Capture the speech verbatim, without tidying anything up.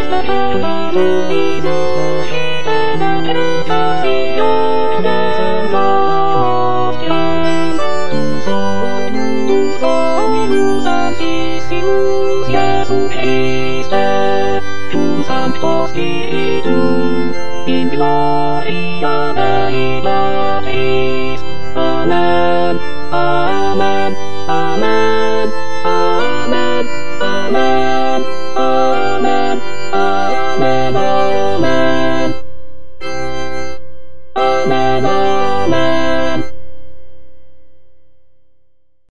Santo Spiritu, in gloria Dei Patris. Amen, amen, amen.